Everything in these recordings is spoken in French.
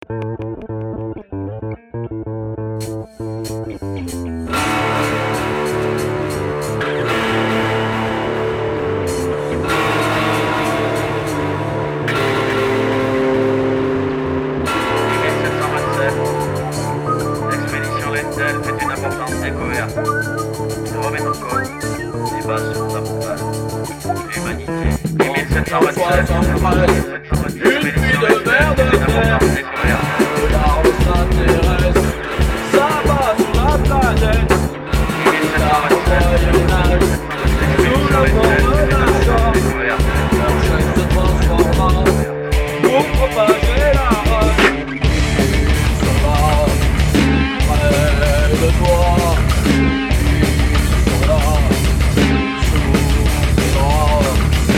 L'expédition Lentel fait une importante découverte. Il remet en cause les bases fondamentales de l'humanité. En 1727, une pluie de verre de terre, de larmes s'intéresse, ça va sur la planète. Sous la forme d'un corps, leur chaîne se transforma pour propager la race. Ça va près de toi, ils sont là, sous tes bras.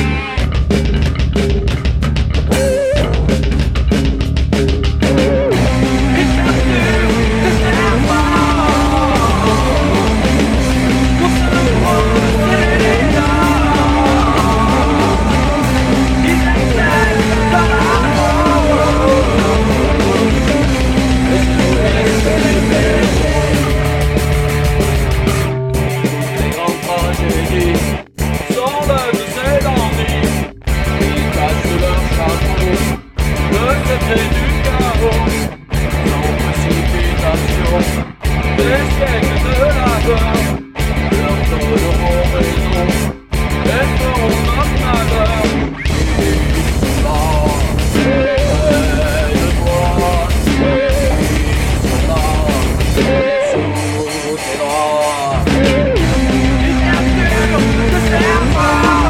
C'est du chaos, sans précipitation, des siècles de labeur, leur donneront raison, et feront notre malheur. Ils sont là, près de toi, ils sont là, sous tes draps. Dictature de serpent,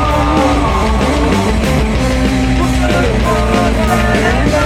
pour se protéger.